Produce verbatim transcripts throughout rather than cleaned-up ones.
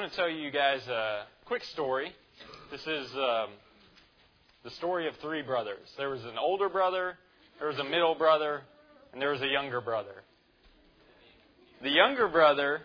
going to tell you guys a quick story. This is um, the story of three brothers. There was an older brother, there was a middle brother, and there was a younger brother. The younger brother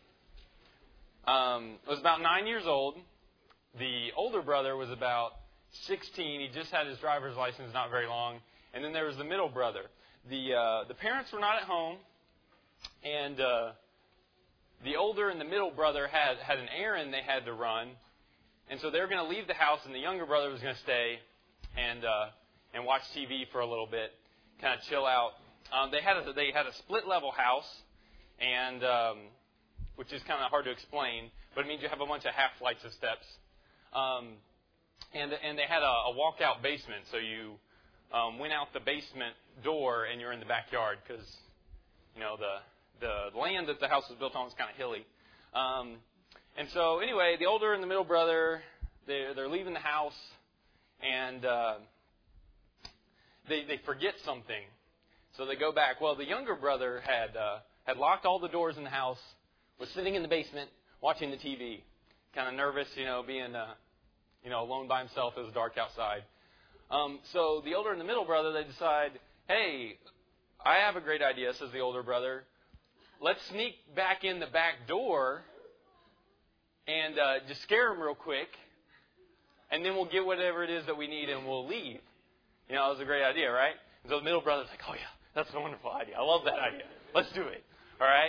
um, was about nine years old. The older brother was about sixteen. He just had his driver's license not very long. And then there was the middle brother. The uh, the parents were not at home, and uh, the older and the middle brother had, had an errand they had to run. And so they were going to leave the house, and the younger brother was going to stay and uh, and watch T V for a little bit, kind of chill out. Um, they had a, they had a split level house, and um, which is kind of hard to explain, but it means you have a bunch of half flights of steps. Um, and and they had a, a walkout basement, so you um, went out the basement door and you're in the backyard because you know the the land that the house was built on was kind of hilly. Um, and so anyway, the older and the middle brother, they they're leaving the house, and uh, they they forget something, so they go back. Well, the younger brother had uh, had locked all the doors in the house, was sitting in the basement watching the T V, kind of nervous, you know, being uh, you know alone by himself. It was dark outside. Um, so the older and the middle brother, they decide, hey, I have a great idea, says the older brother. Let's sneak back in the back door and uh, just scare him real quick, and then we'll get whatever it is that we need and we'll leave. You know, it was a great idea, right? And so the middle brother's like, oh yeah, that's a wonderful idea. I love that idea. Let's do it. All right?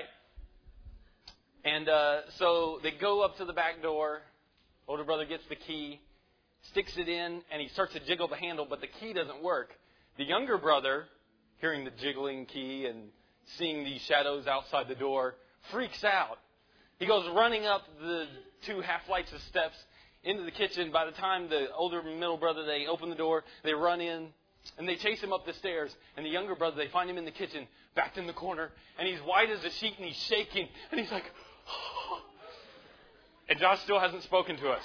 And uh, so they go up to the back door. Older brother gets the key, sticks it in, and he starts to jiggle the handle, but the key doesn't work. The younger brother, hearing the jiggling key and seeing these shadows outside the door, freaks out. He goes running up the two half flights of steps into the kitchen. By the time the older and middle brother, they open the door, they run in, and they chase him up the stairs. And the younger brother, they find him in the kitchen, backed in the corner, and he's white as a sheet, and he's shaking, and he's like, oh. And Josh still hasn't spoken to us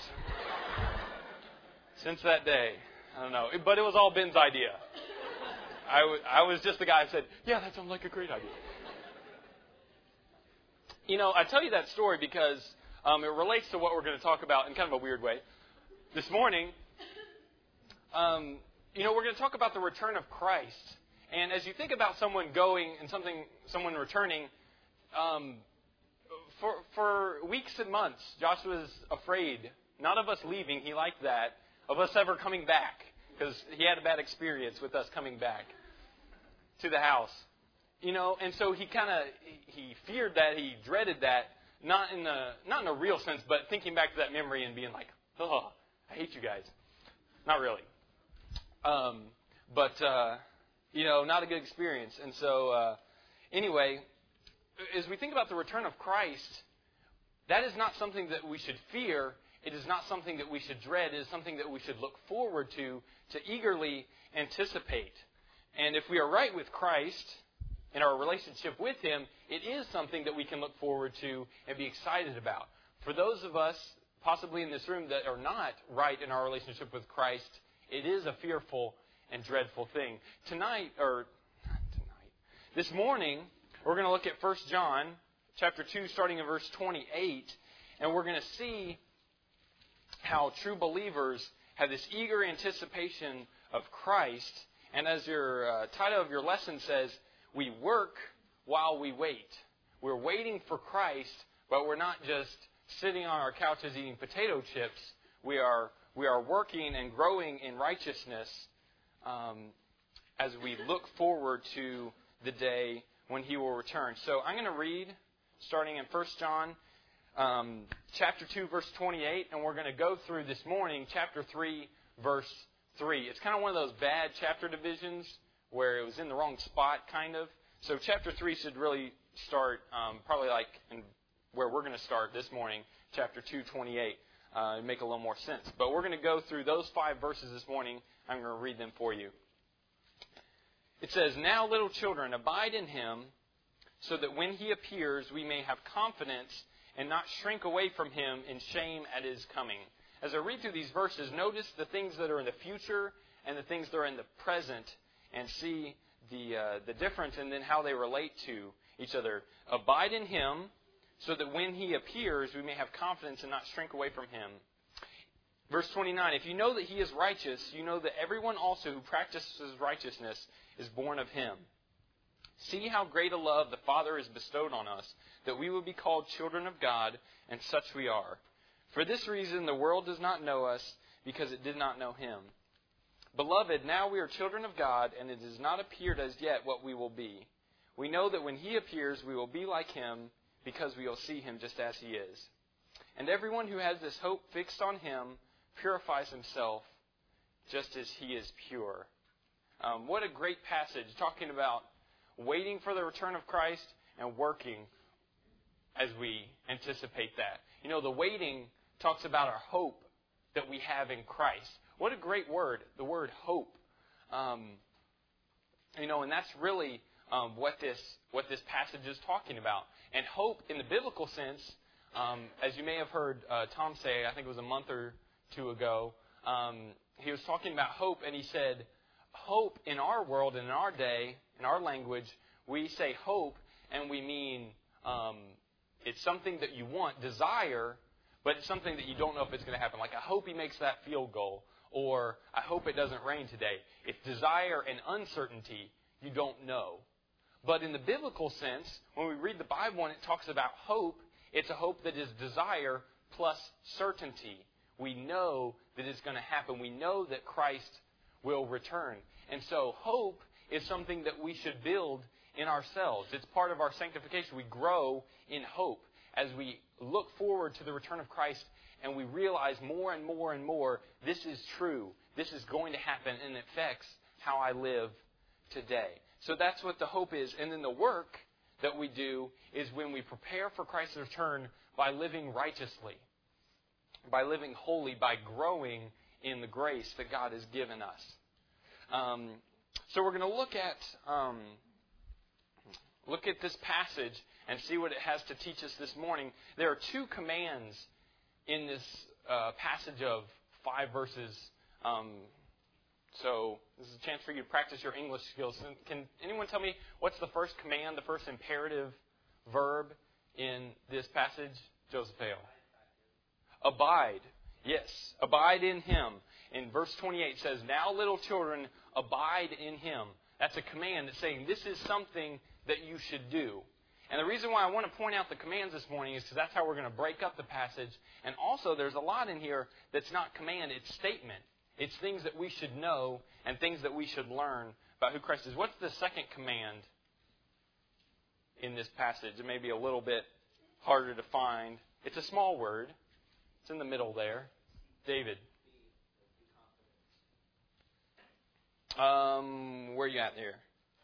since that day. I don't know, but it was all Ben's idea. I, w- I was just the guy who said, yeah, that sounds like a great idea. You know, I tell you that story because um, it relates to what we're going to talk about in kind of a weird way. This morning, um, you know, we're going to talk about the return of Christ. And as you think about someone going and something, someone returning, um, for, for weeks and months, Josh was afraid, not of us leaving, he liked that, of us ever coming back, because he had a bad experience with us coming back to the house. You know, and so he kind of, he feared that, he dreaded that, not in a, not in a real sense, but thinking back to that memory and being like, oh, I hate you guys. Not really. Um, but, uh, you know, not a good experience. And so, uh, anyway, as we think about the return of Christ, that is not something that we should fear. It is not something that we should dread. It is something that we should look forward to, to eagerly anticipate. And if we are right with Christ in our relationship with Him, it is something that we can look forward to and be excited about. For those of us, possibly in this room, that are not right in our relationship with Christ, it is a fearful and dreadful thing. Tonight, or not tonight, this morning, we're going to look at First John chapter two, starting in verse twenty-eight, and we're going to see how true believers have this eager anticipation of Christ. And as your uh, title of your lesson says, we work while we wait. We're waiting for Christ, but we're not just sitting on our couches eating potato chips. We are we are working and growing in righteousness um, as we look forward to the day when He will return. So I'm going to read, starting in First John um, chapter two, verse twenty-eight, and we're going to go through this morning chapter three, verse three. It's kind of one of those bad chapter divisions where it was in the wrong spot, kind of. So chapter three should really start um, probably like in where we're going to start this morning, chapter two, twenty-eight, uh, and make a little more sense. But we're going to go through those five verses this morning. I'm going to read them for you. It says, now, little children, abide in Him, so that when He appears, we may have confidence and not shrink away from Him in shame at His coming. As I read through these verses, notice the things that are in the future and the things that are in the present, and see the uh, the difference and then how they relate to each other. Abide in Him so that when He appears, we may have confidence and not shrink away from Him. Verse twenty-nine, if you know that He is righteous, you know that everyone also who practices righteousness is born of Him. See how great a love the Father has bestowed on us, that we will be called children of God, and such we are. For this reason the world does not know us, because it did not know Him. Beloved, now we are children of God, and it has not appeared as yet what we will be. We know that when He appears, we will be like Him, because we will see Him just as He is. And everyone who has this hope fixed on Him purifies himself just as He is pure. Um, what a great passage, talking about waiting for the return of Christ and working as we anticipate that. You know, the waiting talks about our hope that we have in Christ. What a great word, the word hope. Um, you know, and that's really um, what this what this passage is talking about. And hope, in the biblical sense, um, as you may have heard uh, Tom say, I think it was a month or two ago, um, he was talking about hope, and he said, hope in our world and in our day, in our language, we say hope, and we mean um, it's something that you want, desire, but it's something that you don't know if it's going to happen. Like, I hope he makes that field goal, or I hope it doesn't rain today. It's desire and uncertainty, you don't know. But in the biblical sense, when we read the Bible and it talks about hope, it's a hope that is desire plus certainty. We know that it's going to happen. We know that Christ will return. And so hope is something that we should build in ourselves. It's part of our sanctification. We grow in hope as we look forward to the return of Christ, and we realize more and more and more, this is true. This is going to happen, and it affects how I live today. So that's what the hope is. And then the work that we do is when we prepare for Christ's return by living righteously, by living holy, by growing in the grace that God has given us. Um, so we're going to look at um, look at this passage and see what it has to teach us this morning. There are two commands in this uh, passage of five verses. Um, so this is a chance for you to practice your English skills. Can anyone tell me what's the first command, the first imperative verb in this passage? Joseph Hale. Abide. Yes, abide in Him. In verse twenty-eight it says, now little children, abide in Him. That's a command that's saying this is something that you should do. And the reason why I want to point out the commands this morning is because that's how we're going to break up the passage. And also there's a lot in here that's not command, it's statement. It's things that we should know and things that we should learn about who Christ is. What's the second command in this passage? It may be a little bit harder to find. It's a small word. It's in the middle there. David. Um, where are you at there?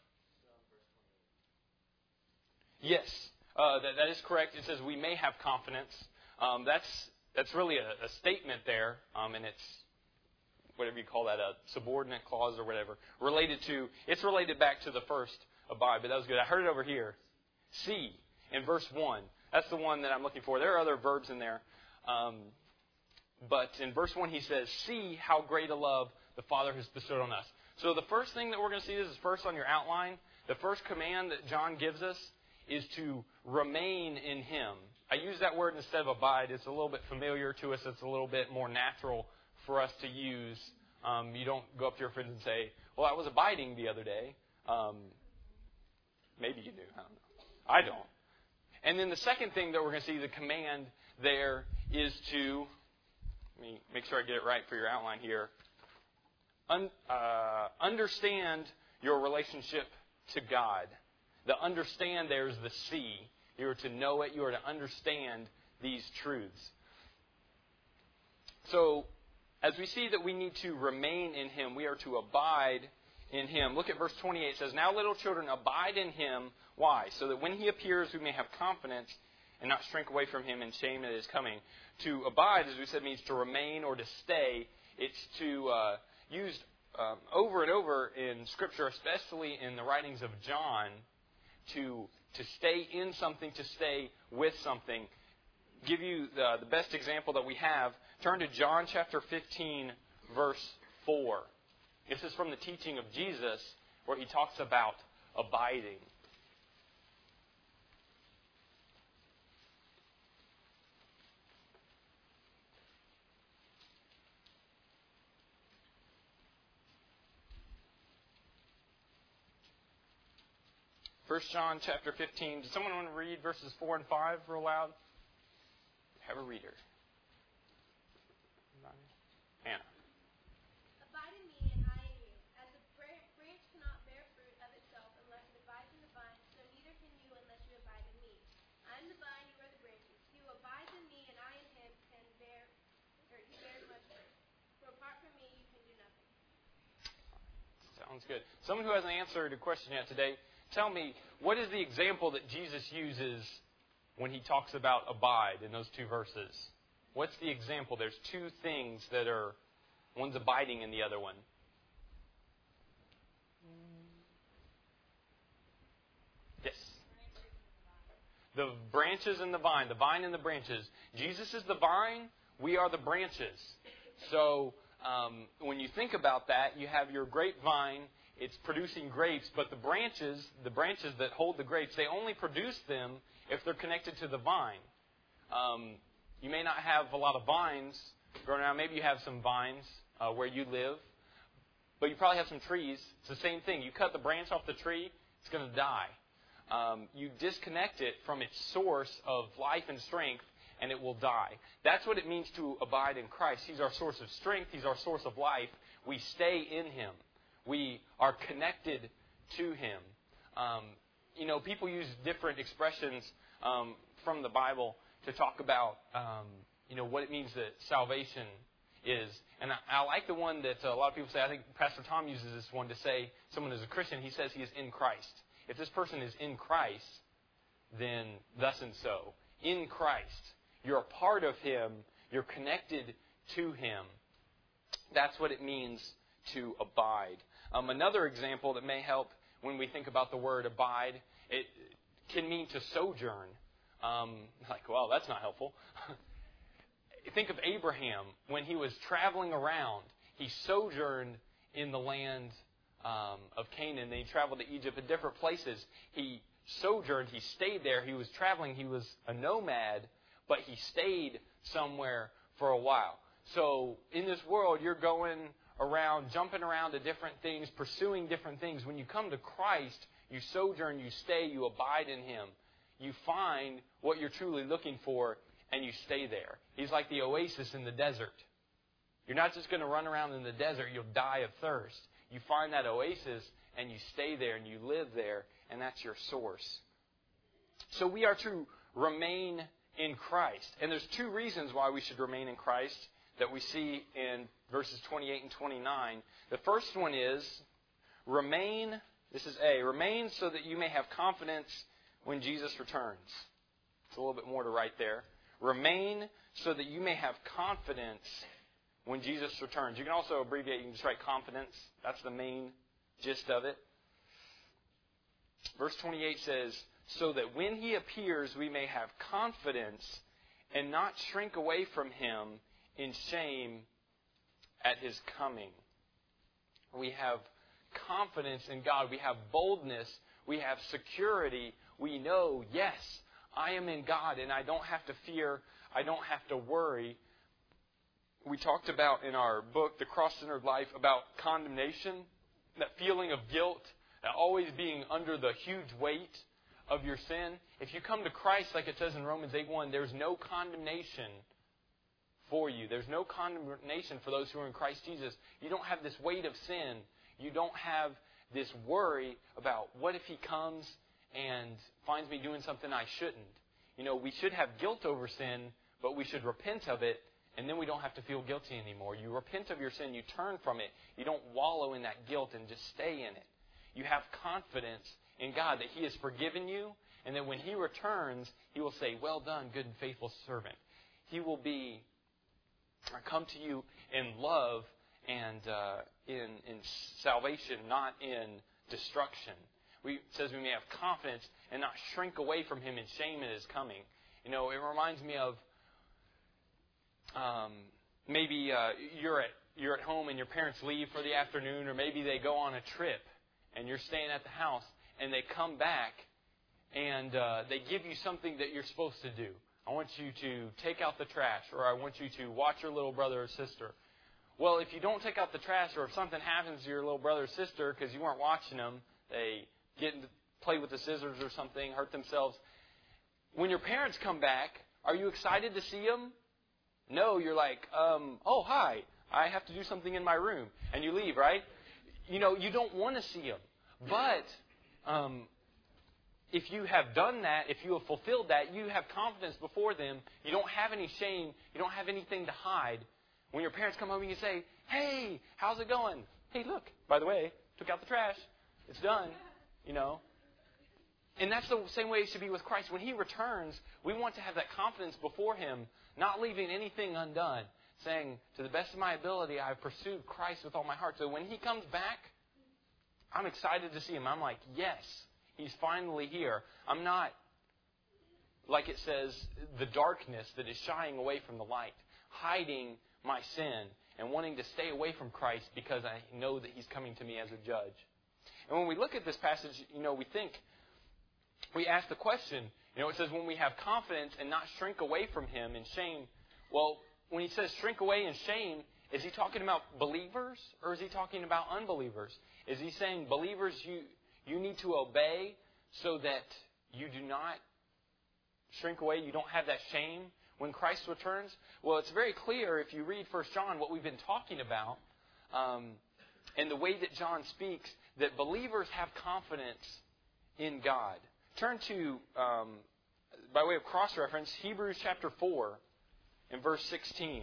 Yes, uh, that, that is correct. It says we may have confidence. Um, that's that's really a, a statement there, um, and it's whatever you call that, a subordinate clause or whatever, related to, it's related back to the first abide, but that was good. I heard it over here. See, in verse one. That's the one that I'm looking for. There are other verbs in there. Um, but in verse one he says, see how great a love the Father has bestowed on us. So the first thing that we're going to see, this is first on your outline, the first command that John gives us is to remain in Him. I use that word instead of abide. It's a little bit familiar to us. It's a little bit more natural for us to use. Um, you don't go up to your friends and say, well, I was abiding the other day. Um, maybe you do. I don't know. I don't. And then the second thing that we're going to see, the command there, is to, let me make sure I get it right for your outline here, Un, uh, understand your relationship to God. The understand there is the see. You are to know it. You are to understand these truths. So, as we see that we need to remain in Him, we are to abide in Him. Look at verse twenty-eight. It says, now little children, abide in Him. Why? So that when He appears, we may have confidence and not shrink away from Him in shame at His coming. To abide, as we said, means to remain or to stay. It's to uh, use um, over and over in Scripture, especially in the writings of John, to to stay in something, to stay with something. Give you the, the best example that we have. Turn to John chapter fifteen, verse four. This is from the teaching of Jesus, where He talks about abiding. First John chapter fifteen. Does someone want to read verses four and five real loud? Have a reader. Anna. Abide in me and I in you. As a branch cannot bear fruit of itself unless it abides in the vine, so neither can you unless you abide in me. I am the vine, you are the branches. He who abides in me and I in him can bear, or he bears much fruit. For apart from me, you can do nothing. Sounds good. Someone who hasn't answered a question yet today, tell me, what is the example that Jesus uses when he talks about abide in those two verses? What's the example? There's two things that are, one's abiding in the other one. Yes. The branches and the vine. The vine and the branches. Jesus is the vine. We are the branches. So um, when you think about that, you have your grapevine. It's producing grapes, but the branches, the branches that hold the grapes, they only produce them if they're connected to the vine. Um, you may not have a lot of vines growing around. Maybe you have some vines uh, where you live, but you probably have some trees. It's the same thing. You cut the branch off the tree, it's going to die. Um, you disconnect it from its source of life and strength, and it will die. That's what it means to abide in Christ. He's our source of strength. He's our source of life. We stay in Him. We are connected to Him. Um, you know, people use different expressions um, from the Bible to talk about, um, you know, what it means that salvation is. And I, I like the one that a lot of people say. I think Pastor Tom uses this one to say someone is a Christian. He says he is in Christ. If this person is in Christ, then thus and so. In Christ. You're a part of Him. You're connected to Him. That's what it means to abide. Um, another example that may help when we think about the word abide, it can mean to sojourn. Um, like, well, that's not helpful. Think of Abraham. When he was traveling around, he sojourned in the land um, of Canaan. Then he traveled to Egypt and different places. He sojourned. He stayed there. He was traveling. He was a nomad, but he stayed somewhere for a while. So in this world, you're going around, jumping around to different things, pursuing different things. When you come to Christ, you sojourn, you stay, you abide in Him. You find what you're truly looking for, and you stay there. He's like the oasis in the desert. You're not just going to run around in the desert. You'll die of thirst. You find that oasis, and you stay there, and you live there, and that's your source. So we are to remain in Christ. And there's two reasons why we should remain in Christ that we see in verses twenty-eight and twenty-nine. The first one is, remain, this is A, remain so that you may have confidence when Jesus returns. It's a little bit more to write there. Remain so that you may have confidence when Jesus returns. You can also abbreviate, you can just write confidence. That's the main gist of it. Verse twenty-eight says, so that when He appears, we may have confidence and not shrink away from Him in shame at His coming. We have confidence in God. We have boldness. We have security. We know, yes, I am in God and I don't have to fear. I don't have to worry. We talked about in our book, The Cross-Centered Life, about condemnation, that feeling of guilt, that always being under the huge weight of your sin. If you come to Christ, like it says in Romans eight one, there's no condemnation for you. There's no condemnation for those who are in Christ Jesus. You don't have this weight of sin. You don't have this worry about what if He comes and finds me doing something I shouldn't. You know, we should have guilt over sin, but we should repent of it, and then we don't have to feel guilty anymore. You repent of your sin. You turn from it. You don't wallow in that guilt and just stay in it. You have confidence in God that He has forgiven you, and that when He returns, He will say, well done, good and faithful servant. He will be come to you in love and uh, in, in salvation, not in destruction. We, it says we may have confidence and not shrink away from Him in shame at His coming. You know, it reminds me of um, maybe uh, you're at you're at home and your parents leave for the afternoon, or maybe they go on a trip and you're staying at the house and they come back and uh, they give you something that you're supposed to do. I want you to take out the trash, or I want you to watch your little brother or sister. Well, if you don't take out the trash, or if something happens to your little brother or sister because you weren't watching them, they get play with the scissors or something, hurt themselves. When your parents come back, are you excited to see them? No, you're like, um, oh, hi, I have to do something in my room. And you leave, right? You know, you don't want to see them. But um, if you have done that, if you have fulfilled that, you have confidence before them. You don't have any shame. You don't have anything to hide. When your parents come home and you say, hey, how's it going? Hey, look, by the way, took out the trash. It's done, you know. And that's the same way it should be with Christ. When He returns, we want to have that confidence before Him, not leaving anything undone, saying, to the best of my ability, I've pursued Christ with all my heart. So when He comes back, I'm excited to see Him. I'm like, yes, He's finally here. I'm not, like it says, the darkness that is shying away from the light, hiding my sin and wanting to stay away from Christ because I know that He's coming to me as a judge. And when we look at this passage, you know, we think, we ask the question, you know, it says when we have confidence and not shrink away from Him in shame. Well, when He says shrink away in shame, is He talking about believers or is He talking about unbelievers? Is He saying, believers, you, you need to obey so that you do not shrink away, you don't have that shame when Christ returns? Well, it's very clear if you read First John, what we've been talking about, um, and the way that John speaks, that believers have confidence in God. Turn to, um, by way of cross-reference, Hebrews chapter four and verse sixteen.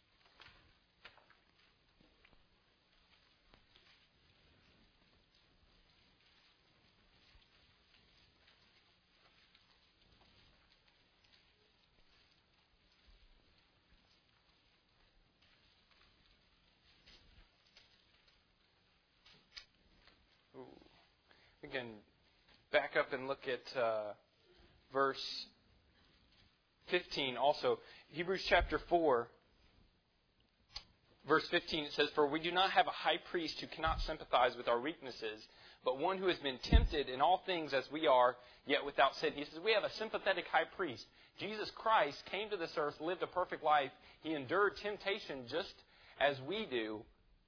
We can back up and look at uh, verse fifteen also. Hebrews chapter four, verse fifteen, it says, for we do not have a high priest who cannot sympathize with our weaknesses, but one who has been tempted in all things as we are, yet without sin. He says we have a sympathetic high priest. Jesus Christ came to this earth, lived a perfect life. He endured temptation just as we do,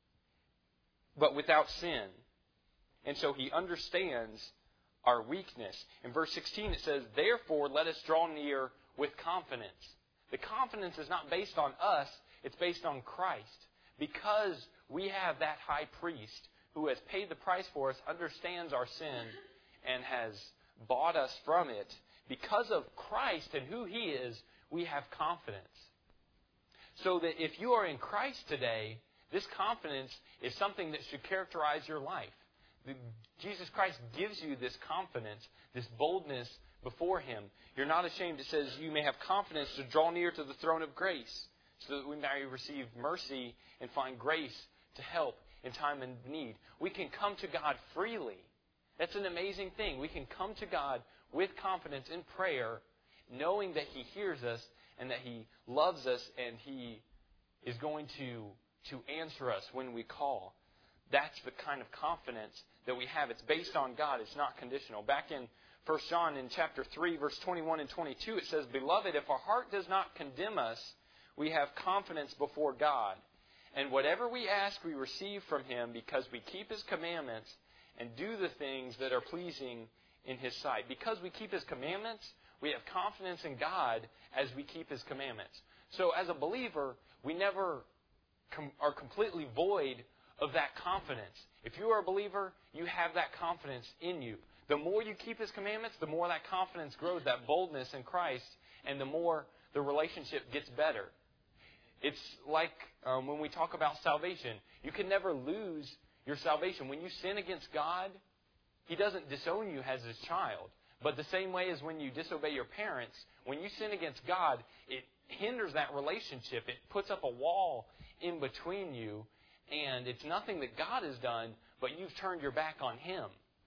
but without sin. And so He understands our weakness. In verse sixteen it says, therefore let us draw near with confidence. The confidence is not based on us, it's based on Christ. Because we have that high priest who has paid the price for us, understands our sin, and has bought us from it. Because of Christ and who He is, we have confidence. So that if you are in Christ today, this confidence is something that should characterize your life. Jesus Christ gives you this confidence, this boldness before Him. You're not ashamed. It says you may have confidence to draw near to the throne of grace so that we may receive mercy and find grace to help in time of need. We can come to God freely. That's an amazing thing. We can come to God with confidence in prayer, knowing that He hears us and that He loves us and He is going to, to answer us when we call. That's the kind of confidence that we have. It's based on God. It's not conditional. Back in First John in chapter three, verse twenty-one and twenty-two, it says, beloved, if our heart does not condemn us, we have confidence before God. And whatever we ask, we receive from Him because we keep His commandments and do the things that are pleasing in His sight. Because we keep His commandments, we have confidence in God as we keep His commandments. So as a believer, we never com- are completely void of that confidence. If you are a believer, you have that confidence in you. The more you keep His commandments, the more that confidence grows, that boldness in Christ, and the more the relationship gets better. It's like um, when we talk about salvation. You can never lose your salvation. When you sin against God, He doesn't disown you as His child. But the same way as when you disobey your parents, when you sin against God, it hinders that relationship. It puts up a wall in between you. And it's nothing that God has done, but you've turned your back on Him.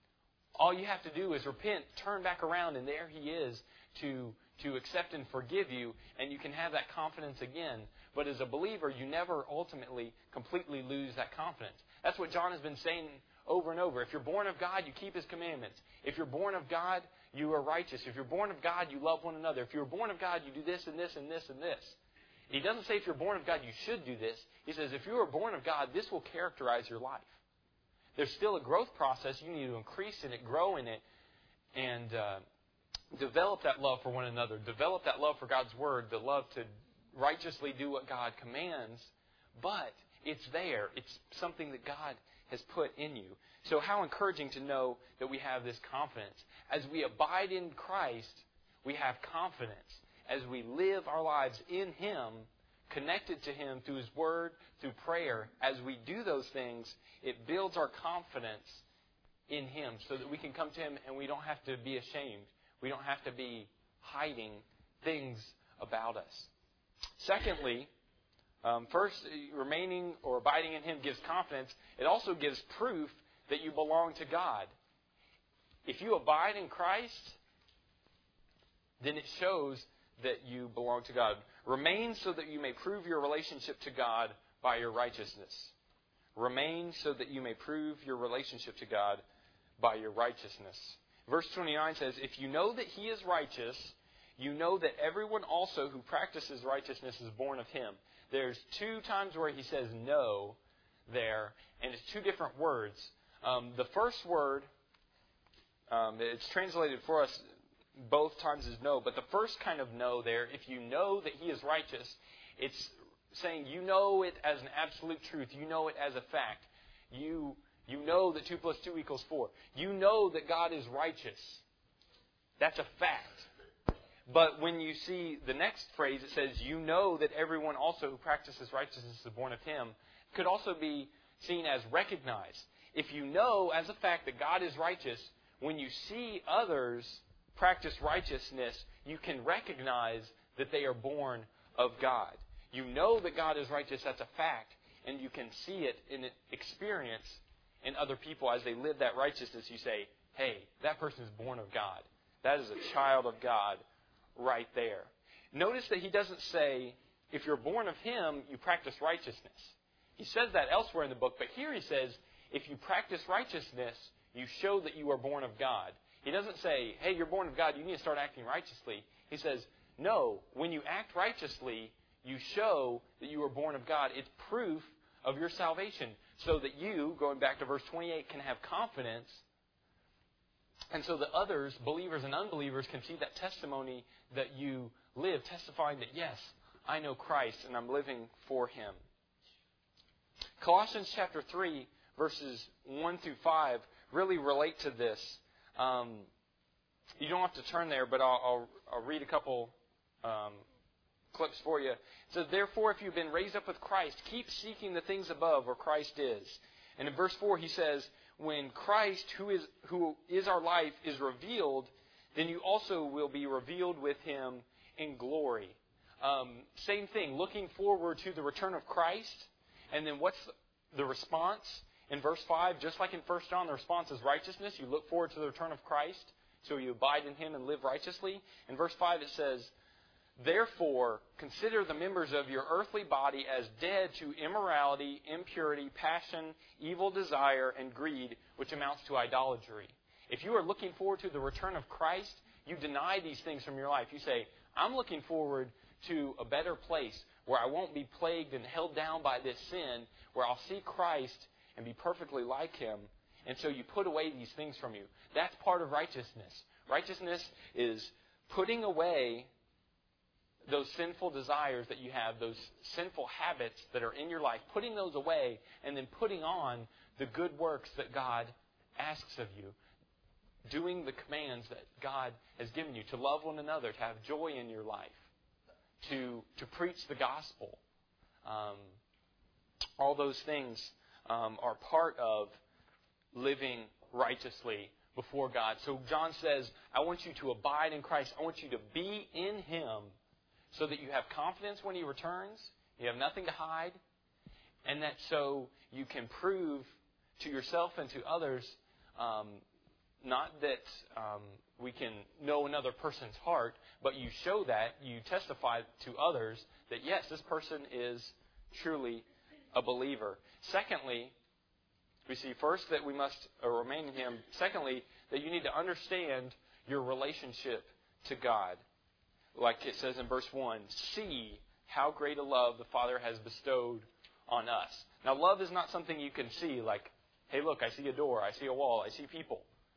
All you have to do is repent, turn back around, and there He is to, to accept and forgive you, and you can have that confidence again. But as a believer, you never ultimately completely lose that confidence. That's what John has been saying over and over. If you're born of God, you keep His commandments. If you're born of God, you are righteous. If you're born of God, you love one another. If you're born of God, you do this and this and this and this. He doesn't say if you're born of God, you should do this. He says if you are born of God, this will characterize your life. There's still a growth process. You need to increase in it, grow in it, and uh, develop that love for one another. Develop that love for God's Word, the love to righteously do what God commands. But it's there. It's something that God has put in you. So how encouraging to know that we have this confidence. As we abide in Christ, we have confidence. As we live our lives in Him, connected to Him through His Word, through prayer, as we do those things, it builds our confidence in Him so that we can come to Him and we don't have to be ashamed. We don't have to be hiding things about us. Secondly, um, first, remaining or abiding in Him gives confidence. It also gives proof that you belong to God. If you abide in Christ, then it shows that you belong to God. Remain so that you may prove your relationship to God by your righteousness. Remain so that you may prove your relationship to God by your righteousness. Verse twenty-nine says, if you know that He is righteous, you know that everyone also who practices righteousness is born of Him. There's two times where He says no there, and it's two different words. Um, the first word, um, it's translated for us both times as no, but the first kind of no there, if you know that He is righteous, it's saying you know it as an absolute truth. You know it as a fact. You you know that two plus two equals four. You know that God is righteous. That's a fact. But when you see the next phrase, it says, you know that everyone also who practices righteousness is born of Him. It could also be seen as recognized. If you know as a fact that God is righteous, when you see others practice righteousness, you can recognize that they are born of God. You know that God is righteous, that's a fact, and you can see it in experience in other people as they live that righteousness. You say, hey, that person is born of God. That is a child of God right there. Notice that He doesn't say, if you're born of Him, you practice righteousness. He says that elsewhere in the book, but here He says, if you practice righteousness, you show that you are born of God. He doesn't say, hey, you're born of God, you need to start acting righteously. He says, no, when you act righteously, you show that you are born of God. It's proof of your salvation, so that you, going back to verse twenty-eight, can have confidence, and so that others, believers and unbelievers, can see that testimony that you live, testifying that, yes, I know Christ and I'm living for Him. Colossians chapter three, verses one through five, really relate to this. Um, you don't have to turn there, but I'll, I'll, I'll read a couple um, clips for you. It says, therefore, if you've been raised up with Christ, keep seeking the things above where Christ is. And in verse four, he says, when Christ, who is who is our life, is revealed, then you also will be revealed with Him in glory. Um, same thing, looking forward to the return of Christ. And then what's the response? In verse five, just like in First John, the response is righteousness. You look forward to the return of Christ, so you abide in Him and live righteously. In verse five it says, therefore, consider the members of your earthly body as dead to immorality, impurity, passion, evil desire, and greed, which amounts to idolatry. If you are looking forward to the return of Christ, you deny these things from your life. You say, I'm looking forward to a better place where I won't be plagued and held down by this sin, where I'll see Christ and be perfectly like Him. And so you put away these things from you. That's part of righteousness. Righteousness is putting away those sinful desires that you have, those sinful habits that are in your life, putting those away and then putting on the good works that God asks of you. Doing the commands that God has given you, to love one another, to have joy in your life, to, to preach the gospel. Um, all those things um, are part of living righteously before God. So John says, I want you to abide in Christ. I want you to be in Him so that you have confidence when He returns. You have nothing to hide. And that so you can prove to yourself and to others, um, not that um, we can know another person's heart, but you show that, you testify to others that, yes, this person is truly a believer. Secondly, we see first that we must remain in Him. Secondly, that you need to understand your relationship to God. Like it says in verse one, see how great a love the Father has bestowed on us. Now, love is not something you can see like, hey, look, I see a door, I see a wall, I see people.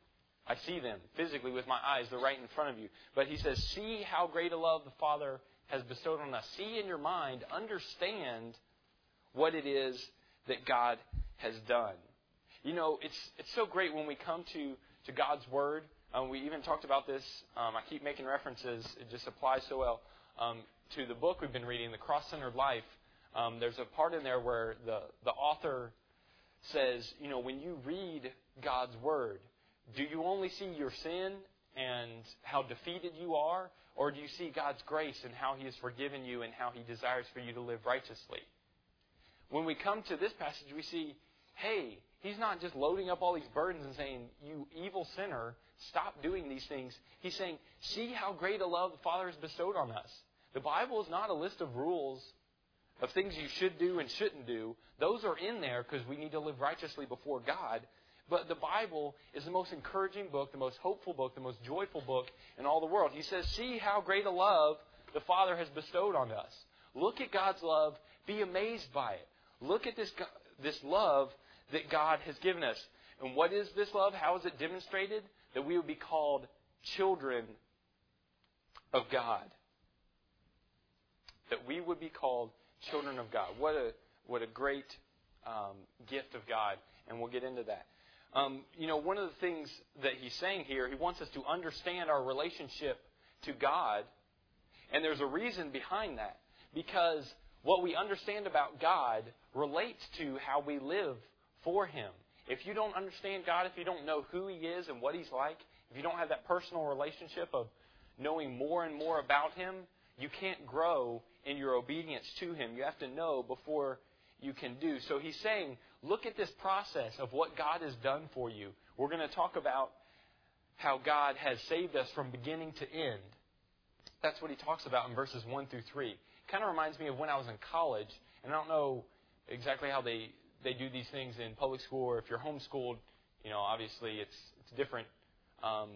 I see them physically with my eyes. They're right in front of you. But he says, see how great a love the Father has bestowed on us. See in your mind, understand what it is that God has done. You know, it's it's so great when we come to, to God's Word. Um, we even talked about this. Um, I keep making references. It just applies so well um, to the book we've been reading, The Cross-Centered Life. Um, there's a part in there where the, the author says, you know, when you read God's Word, do you only see your sin and how defeated you are? Or do you see God's grace and how He has forgiven you and how He desires for you to live righteously? When we come to this passage, we see, hey, He's not just loading up all these burdens and saying, you evil sinner, stop doing these things. He's saying, see how great a love the Father has bestowed on us. The Bible is not a list of rules of things you should do and shouldn't do. Those are in there because we need to live righteously before God. But the Bible is the most encouraging book, the most hopeful book, the most joyful book in all the world. He says, see how great a love the Father has bestowed on us. Look at God's love. Be amazed by it. Look at this, this love that God has given us. And what is this love? How is it demonstrated? That we would be called children of God. That we would be called children of God. What a what a great um, gift of God. And we'll get into that. Um, you know, one of the things that he's saying here, he wants us to understand our relationship to God. And there's a reason behind that. Because what we understand about God relates to how we live for Him. If you don't understand God, if you don't know who He is and what He's like, if you don't have that personal relationship of knowing more and more about Him, you can't grow in your obedience to Him. You have to know before you can do. So he's saying, look at this process of what God has done for you. We're going to talk about how God has saved us from beginning to end. That's what he talks about in verses one through three. It kind of reminds me of when I was in college, and I don't know exactly how they, they do these things in public school, or if you're homeschooled, you know, obviously it's it's different, um,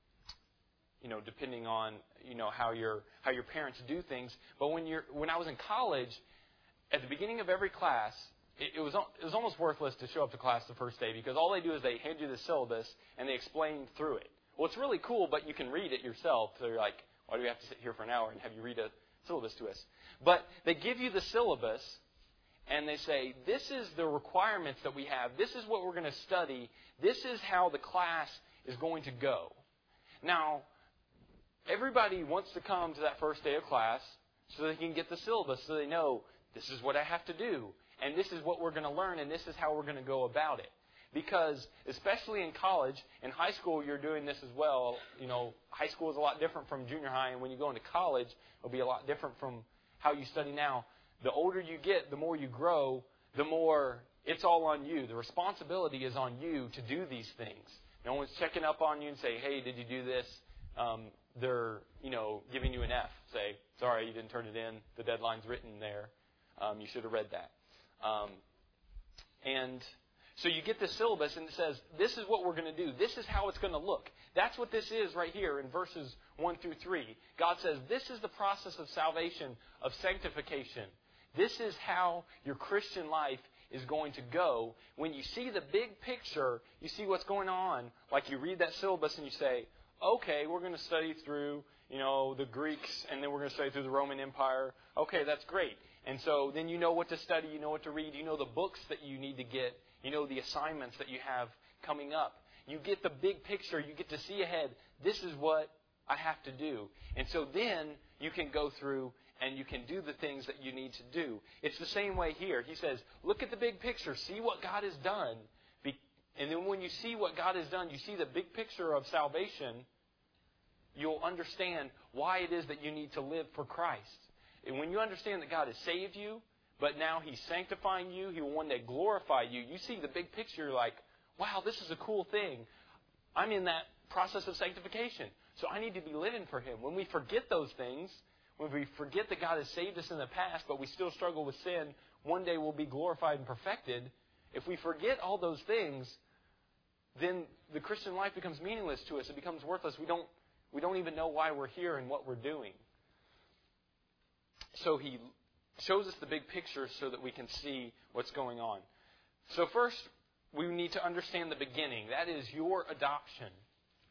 you know, depending on, you know, how your how your parents do things. But when you're when I was in college, at the beginning of every class, it, it was it was almost worthless to show up to class the first day, because all they do is they hand you the syllabus and they explain through it. Well, it's really cool, but you can read it yourself. So you're like, why do we have to sit here for an hour and have you read a syllabus to us? But they give you the syllabus, and they say, this is the requirements that we have. This is what we're going to study. This is how the class is going to go. Now, everybody wants to come to that first day of class so they can get the syllabus, so they know this is what I have to do, and this is what we're going to learn, and this is how we're going to go about it. Because, especially in college, in high school you're doing this as well. You know, high school is a lot different from junior high, and when you go into college, it'll be a lot different from how you study now. The older you get, the more you grow, the more it's all on you. The responsibility is on you to do these things. No one's checking up on you and say, hey, did you do this? Um, they're, you know, giving you an F. Say, sorry, you didn't turn it in. The deadline's written there. Um, you should have read that. Um, and so you get the syllabus, and it says, this is what we're going to do. This is how it's going to look. That's what this is right here in verses one through three. God says, this is the process of salvation, of sanctification. This is how your Christian life is going to go. When you see the big picture, you see what's going on. Like you read that syllabus and you say, okay, we're going to study through, you know, the Greeks, and then we're going to study through the Roman Empire. Okay, that's great. And so then you know what to study, you know what to read, you know the books that you need to get, you know the assignments that you have coming up. You get the big picture, you get to see ahead, this is what I have to do. And so then you can go through and you can do the things that you need to do. It's the same way here. He says, look at the big picture, see what God has done. And then when you see what God has done, you see the big picture of salvation, you'll understand why it is that you need to live for Christ. And when you understand that God has saved you, but now He's sanctifying you, He will one day glorify you, you see the big picture, you're like, wow, this is a cool thing. I'm in that process of sanctification, so I need to be living for Him. When we forget those things, when we forget that God has saved us in the past, but we still struggle with sin, one day we'll be glorified and perfected. If we forget all those things, then the Christian life becomes meaningless to us. It becomes worthless. We don't, we don't even know why we're here and what we're doing. So he shows us the big picture so that we can see what's going on. So first, we need to understand the beginning. That is your adoption.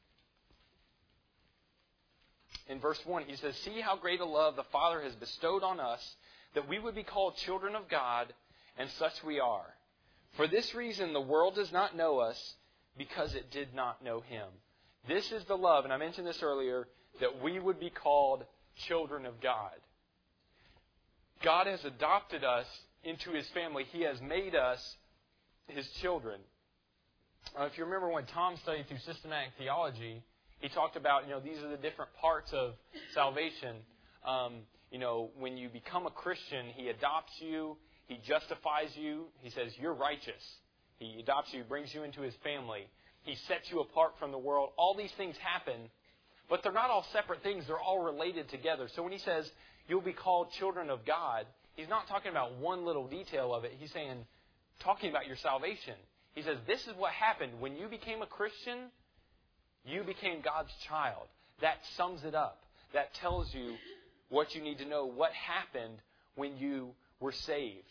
in verse one, he says, "See how great a love the Father has bestowed on us, that we would be called children of God, and such we are. For this reason the world does not know us, because it did not know Him." This is the love, and I mentioned this earlier, that we would be called children of God. God has adopted us into His family. He has made us His children. Uh, if you remember when Tom studied through systematic theology, he talked about, you know, these are the different parts of salvation. Um, you know, when you become a Christian, He adopts you, He justifies you. He says, you're righteous. He adopts you, brings you into His family. He sets you apart from the world. All these things happen, but they're not all separate things. They're all related together. So when He says, you'll be called children of God, He's not talking about one little detail of it. He's saying, talking about your salvation. He says, this is what happened. When you became a Christian, you became God's child. That sums it up. That tells you what you need to know, what happened when you were saved.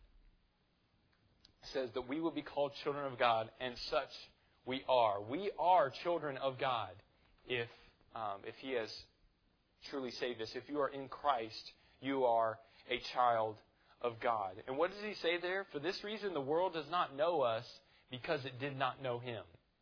It says that we will be called children of God, and such we are. We are children of God if um, if He has truly saved us. If you are in Christ, you are a child of God. And what does He say there? For this reason the world does not know us, because it did not know Him.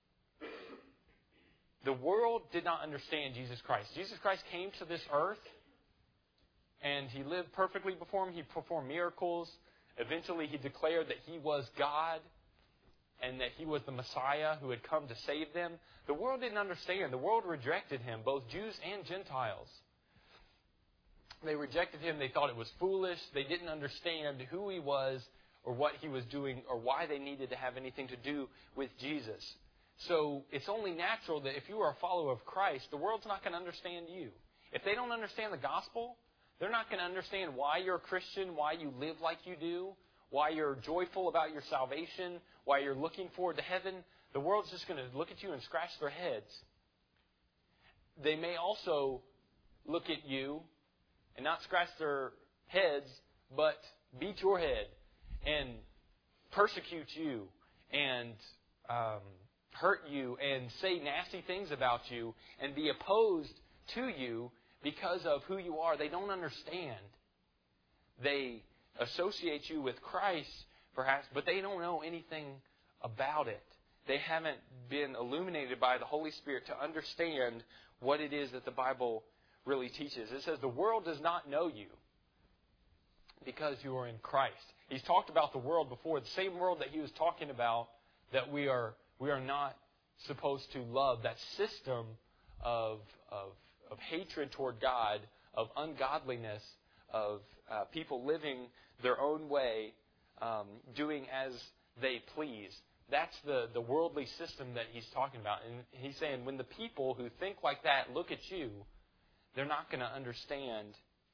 The world did not understand Jesus Christ. Jesus Christ came to this earth, and He lived perfectly before Him. He performed miracles. Eventually He declared that He was God and that He was the Messiah who had come to save them. The world didn't understand. The world rejected Him, both Jews and Gentiles. They rejected Him. They thought it was foolish. They didn't understand who He was or what He was doing or why they needed to have anything to do with Jesus. So it's only natural that if you are a follower of Christ, the world's not going to understand you. If they don't understand the gospel, they're not going to understand why you're a Christian, why you live like you do, why you're joyful about your salvation, why you're looking forward to heaven. The world's just going to look at you and scratch their heads. They may also look at you and not scratch their heads, but beat your head and persecute you and um, hurt you and say nasty things about you and be opposed to you because of who you are. They don't understand. They associate you with Christ, perhaps, but they don't know anything about it. They haven't been illuminated by the Holy Spirit to understand what it is that the Bible really teaches. It says the world does not know you because you are in Christ. He's talked about the world before, the same world that He was talking about that we are we are not supposed to love, that system of of, of hatred toward God, of ungodliness, of uh, people living their own way, um, doing as they please. That's the, the worldly system that He's talking about. And He's saying when the people who think like that look at you, they're not going to understand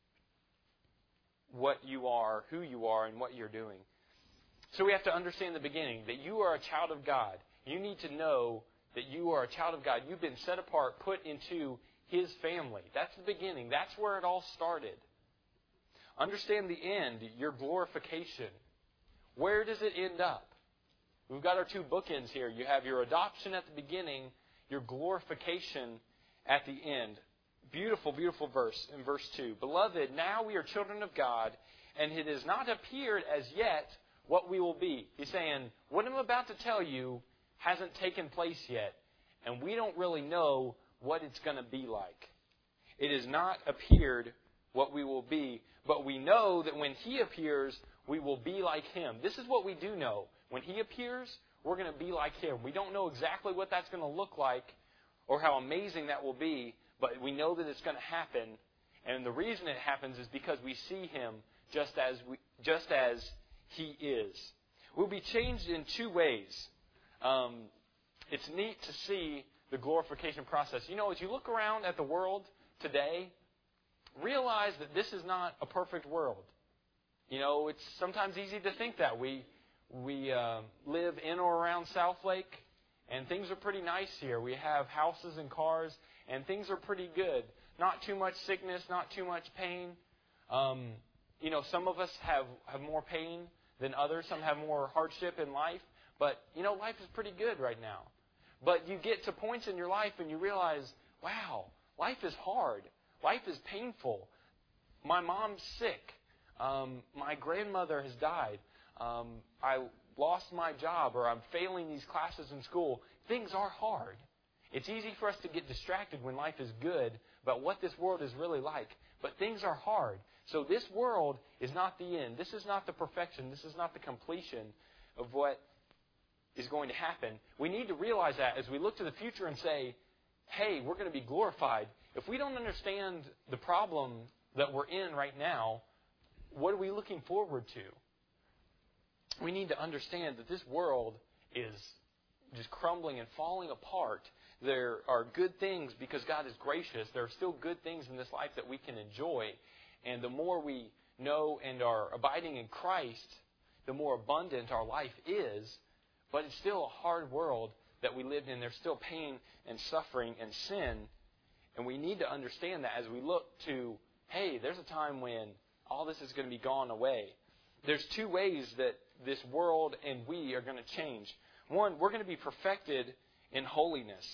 what you are, who you are, and what you're doing. So we have to understand the beginning, that you are a child of God. You need to know that you are a child of God. You've been set apart, put into His family. That's the beginning. That's where it all started. Understand the end, your glorification. Where does it end up? We've got our two bookends here. You have your adoption at the beginning, your glorification at the end. Beautiful, beautiful verse in verse two. Beloved, now we are children of God, and it has not appeared as yet what we will be. He's saying, what I'm about to tell you hasn't taken place yet, and we don't really know what it's going to be like. It has not appeared what we will be, but we know that when He appears, we will be like Him. This is what we do know. When He appears, we're going to be like Him. We don't know exactly what that's going to look like or how amazing that will be, but we know that it's going to happen. And the reason it happens is because we see Him just as we, just as He is. We'll be changed in two ways. Um, it's neat to see the glorification process. You know, as you look around at the world today, realize that this is not a perfect world. You know, it's sometimes easy to think that. We we uh, live in or around Southlake, and things are pretty nice here. We have houses and cars, and things are pretty good. Not too much sickness, not too much pain. Um, you know, some of us have, have more pain than others. Some have more hardship in life. But, you know, life is pretty good right now. But you get to points in your life and you realize, wow, life is hard. Life is painful. My mom's sick. Um, my grandmother has died. Um, I lost my job, or I'm failing these classes in school. Things are hard. It's easy for us to get distracted when life is good about what this world is really like. But things are hard. So this world is not the end. This is not the perfection. This is not the completion of what is going to happen. We need to realize that as we look to the future and say, hey, we're going to be glorified. If we don't understand the problem that we're in right now, what are we looking forward to? We need to understand that this world is just crumbling and falling apart. There are good things because God is gracious. There are still good things in this life that we can enjoy. And the more we know and are abiding in Christ, the more abundant our life is. But it's still a hard world that we live in. There's still pain and suffering and sin. And we need to understand that as we look to, hey, there's a time when all this is going to be gone away. There's two ways that this world and we are going to change. One, we're going to be perfected in holiness.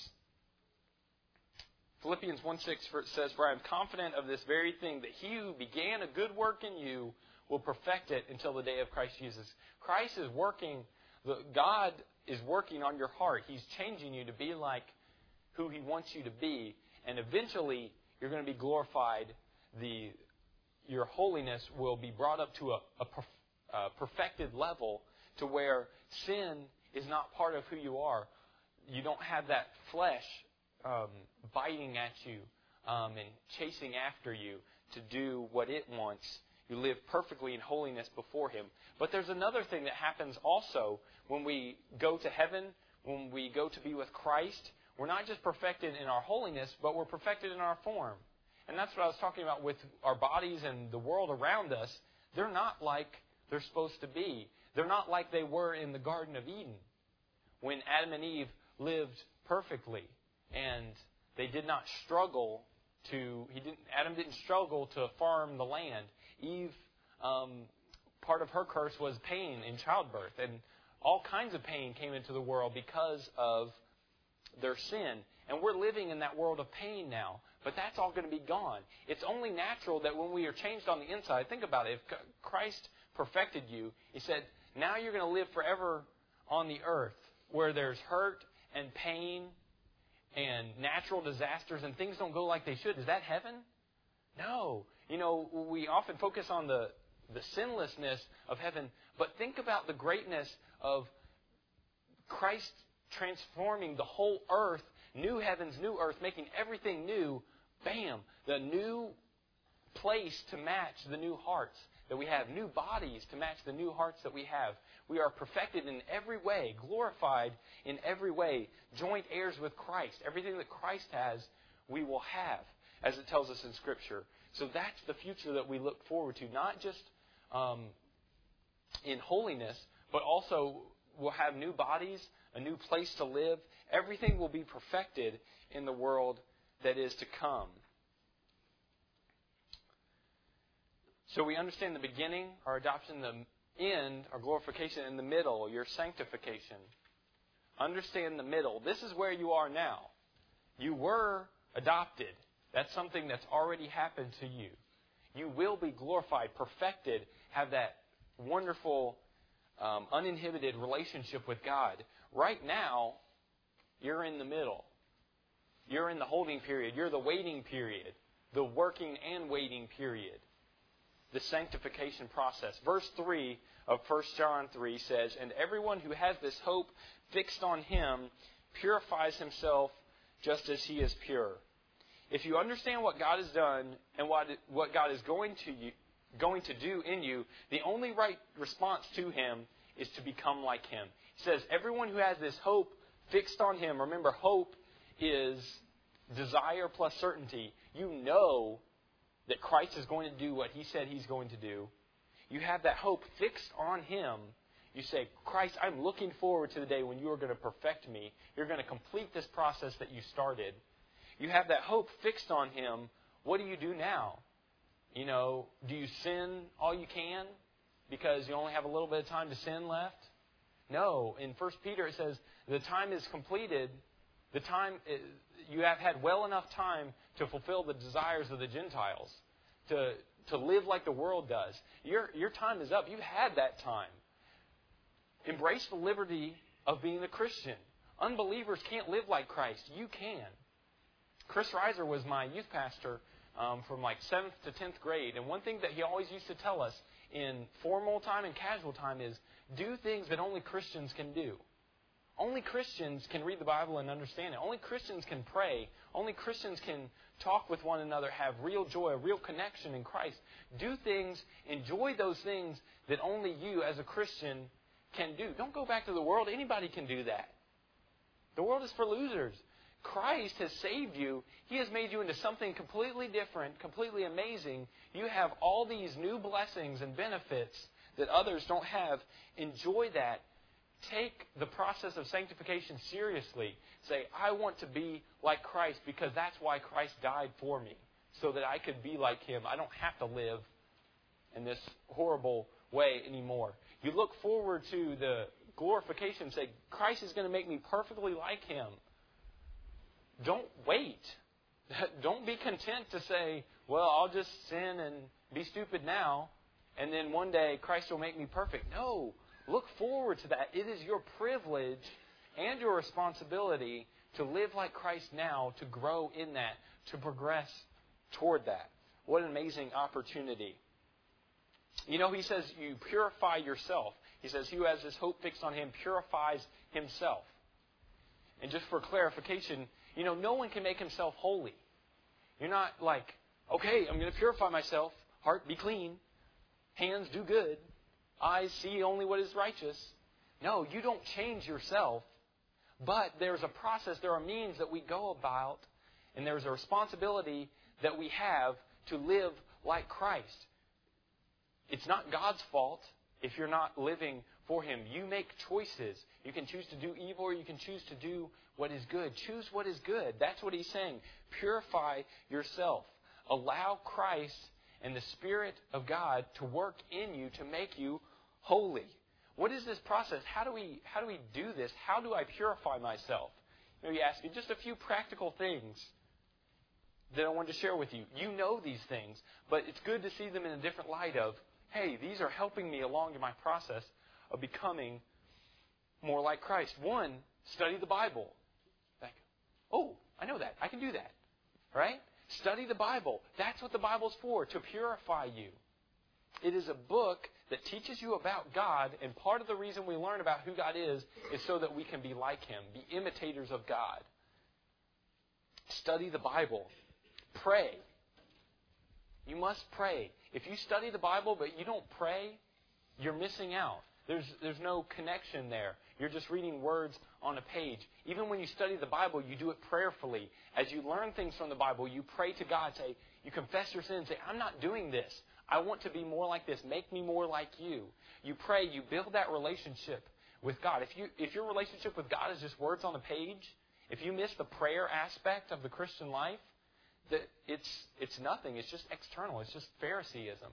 Philippians one six says, "For I am confident of this very thing, that he who began a good work in you will perfect it until the day of Christ Jesus." Christ is working, God is working on your heart. He's changing you to be like who He wants you to be. And eventually, you're going to be glorified. The Your holiness will be brought up to a, a, a perfected level to where sin is not part of who you are. You don't have that flesh um, biting at you um, and chasing after you to do what it wants. You live perfectly in holiness before Him. But there's another thing that happens also when we go to heaven, when we go to be with Christ. We're not just perfected in our holiness, but we're perfected in our form. And that's what I was talking about with our bodies and the world around us. They're not like they're supposed to be. They're not like they were in the Garden of Eden when Adam and Eve lived perfectly and they did not struggle to. He didn't. Adam didn't struggle to farm the land. Eve, um, part of her curse was pain in childbirth, and all kinds of pain came into the world because of their sin. And we're living in that world of pain now. But that's all going to be gone. It's only natural that when we are changed on the inside, think about it. If Christ perfected you, He said, now you're going to live forever on the earth where there's hurt and pain and natural disasters and things don't go like they should. Is that heaven? No. You know, we often focus on the, the sinlessness of heaven, but think about the greatness of Christ transforming the whole earth, new heavens, new earth, making everything new. Bam! The new place to match the new hearts that we have. New bodies to match the new hearts that we have. We are perfected in every way, glorified in every way, joint heirs with Christ. Everything that Christ has, we will have, as it tells us in Scripture. So that's the future that we look forward to, not just um, in holiness, but also we'll have new bodies, a new place to live. Everything will be perfected in the world that is to come. So we understand the beginning, our adoption, the end, our glorification, and the middle, your sanctification. Understand the middle. This is where you are now. You were adopted. That's something that's already happened to you. You will be glorified, perfected, have that wonderful, um, uninhibited relationship with God. Right now, you're in the middle. You're in the holding period. You're the waiting period. The working and waiting period. The sanctification process. Verse three of First John three says, "And everyone who has this hope fixed on Him purifies himself just as He is pure." If you understand what God has done and what what God is going to you, going to do in you, the only right response to Him is to become like Him. He says, everyone who has this hope fixed on Him, remember, hope is desire plus certainty. You know that Christ is going to do what He said He's going to do. You have that hope fixed on Him. You say, Christ, I'm looking forward to the day when you are going to perfect me. You're going to complete this process that you started. You have that hope fixed on Him. What do you do now? You know, do you sin all you can because you only have a little bit of time to sin left? No. In First Peter it says, the time is completed. The time, you have had well enough time to fulfill the desires of the Gentiles, to, to live like the world does. Your, your time is up. You've had that time. Embrace the liberty of being a Christian. Unbelievers can't live like Christ. You can. Chris Reiser was my youth pastor um, from like seventh to tenth grade. And one thing that he always used to tell us in formal time and casual time is do things that only Christians can do. Only Christians can read the Bible and understand it. Only Christians can pray. Only Christians can talk with one another, have real joy, a real connection in Christ. Do things, enjoy those things that only you as a Christian can do. Don't go back to the world. Anybody can do that. The world is for losers. Christ has saved you. He has made you into something completely different, completely amazing. You have all these new blessings and benefits that others don't have. Enjoy that. Take the process of sanctification seriously. Say, I want to be like Christ because that's why Christ died for me, so that I could be like Him. I don't have to live in this horrible way anymore. You look forward to the glorification. Say, Christ is going to make me perfectly like Him. Don't wait. Don't be content to say, well, I'll just sin and be stupid now, and then one day Christ will make me perfect. No. Look forward to that. It is your privilege and your responsibility to live like Christ now, to grow in that, to progress toward that. What an amazing opportunity. You know, he says you purify yourself. He says he who has his hope fixed on Him purifies himself. And just for clarification, you know, no one can make himself holy. You're not like, okay, I'm going to purify myself. Heart, be clean. Hands, do good. Eyes, see only what is righteous. No, you don't change yourself. But there's a process, there are means that we go about, and there's a responsibility that we have to live like Christ. It's not God's fault if you're not living for Him. You make choices. You can choose to do evil or you can choose to do what is good. Choose what is good. That's what He's saying. Purify yourself. Allow Christ and the Spirit of God to work in you to make you holy. What is this process? How do we how do we do this? How do I purify myself? You know, you ask me just a few practical things that I wanted to share with you. You know these things, but it's good to see them in a different light of, hey, these are helping me along in my process of becoming more like Christ. One, study the Bible. Like, oh, I know that. I can do that. Right? Study the Bible. That's what the Bible's for, to purify you. It is a book that teaches you about God, and part of the reason we learn about who God is is so that we can be like Him, be imitators of God. Study the Bible. Pray. You must pray. If you study the Bible but you don't pray, you're missing out. There's, there's no connection there. You're just reading words on a page. Even when you study the Bible, you do it prayerfully. As you learn things from the Bible, you pray to God. Say, you confess your sins. Say, I'm not doing this. I want to be more like this. Make me more like you. You pray. You build that relationship with God. If you if your relationship with God is just words on a page, if you miss the prayer aspect of the Christian life, that it's it's nothing. It's just external. It's just Phariseeism.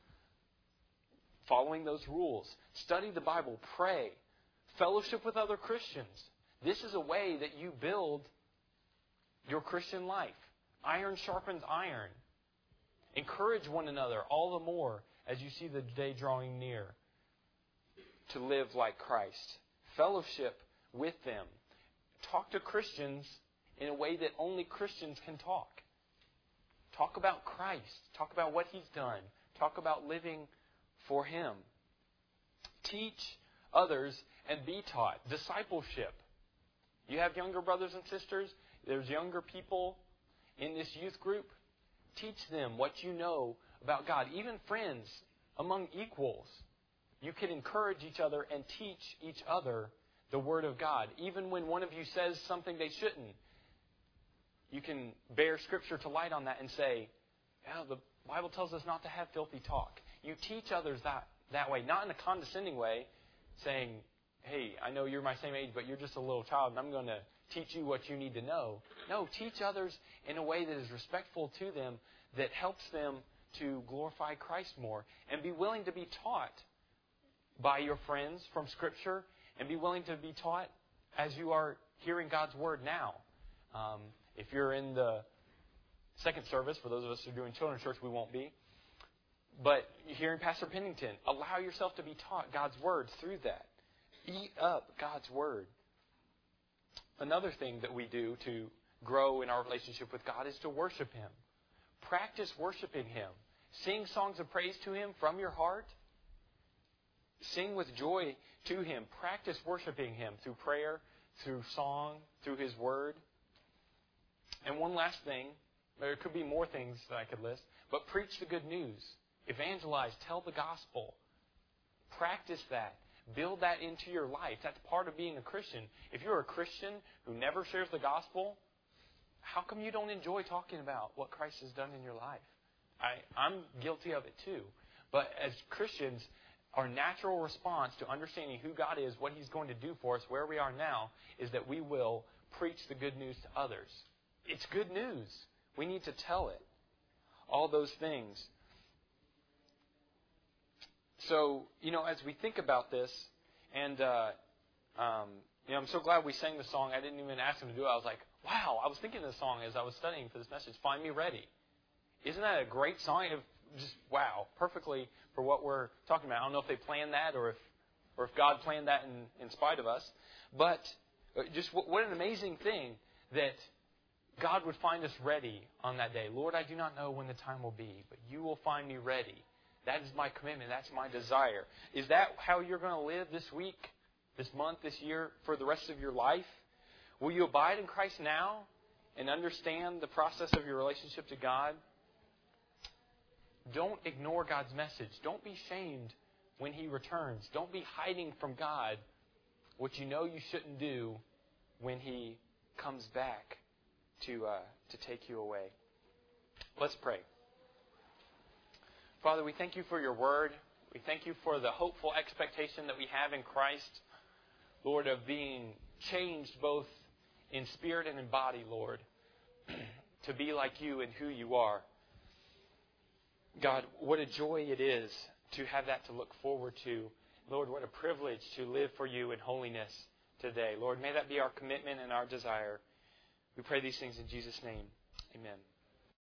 Following those rules. Study the Bible. Pray. Fellowship with other Christians. This is a way that you build your Christian life. Iron sharpens iron. Encourage one another all the more as you see the day drawing near to live like Christ. Fellowship with them. Talk to Christians in a way that only Christians can talk. Talk about Christ. Talk about what He's done. Talk about living for Him. Teach others and be taught. Discipleship. You have younger brothers and sisters. There's younger people in this youth group. Teach them what you know about God. Even friends among equals. You can encourage each other and teach each other the Word of God. Even when one of you says something they shouldn't, you can bear Scripture to light on that and say, yeah, the Bible tells us not to have filthy talk. You teach others that, that way, not in a condescending way, saying, hey, I know you're my same age, but you're just a little child, and I'm going to teach you what you need to know. No, teach others in a way that is respectful to them, that helps them to glorify Christ more. And be willing to be taught by your friends from Scripture, and be willing to be taught as you are hearing God's Word now. Um, If you're in the second service, for those of us who are doing children's church, we won't be. But hearing Pastor Pennington, allow yourself to be taught God's words through that. Eat up God's word. Another thing that we do to grow in our relationship with God is to worship Him. Practice worshiping Him. Sing songs of praise to Him from your heart. Sing with joy to Him. Practice worshiping Him through prayer, through song, through His Word. And one last thing, there could be more things that I could list, but preach the good news. Evangelize, tell the gospel. Practice that. Build that into your life. That's part of being a Christian. If you're a Christian who never shares the gospel, how come you don't enjoy talking about what Christ has done in your life? I, I'm guilty of it too. But as Christians, our natural response to understanding who God is, what He's going to do for us, where we are now, is that we will preach the good news to others. It's good news. We need to tell it. All those things. So, you know, as we think about this, and, uh, um, you know, I'm so glad we sang the song. I didn't even ask him to do it. I was like, wow, I was thinking of the song as I was studying for this message, Find Me Ready. Isn't that a great song? It just, wow, perfectly for what we're talking about. I don't know if they planned that or if or if God planned that in, in spite of us. But just what, what an amazing thing that God would find us ready on that day. Lord, I do not know when the time will be, but you will find me ready. That is my commitment. That's my desire. Is that how you're going to live this week, this month, this year, for the rest of your life? Will you abide in Christ now and understand the process of your relationship to God? Don't ignore God's message. Don't be shamed when He returns. Don't be hiding from God what you know you shouldn't do when He comes back to uh, to take you away. Let's pray. Father, we thank you for your word. We thank you for the hopeful expectation that we have in Christ, Lord, of being changed both in spirit and in body, Lord, to be like you and who you are. God, what a joy it is to have that to look forward to. Lord, what a privilege to live for you in holiness today. Lord, may that be our commitment and our desire. We pray these things in Jesus' name. Amen.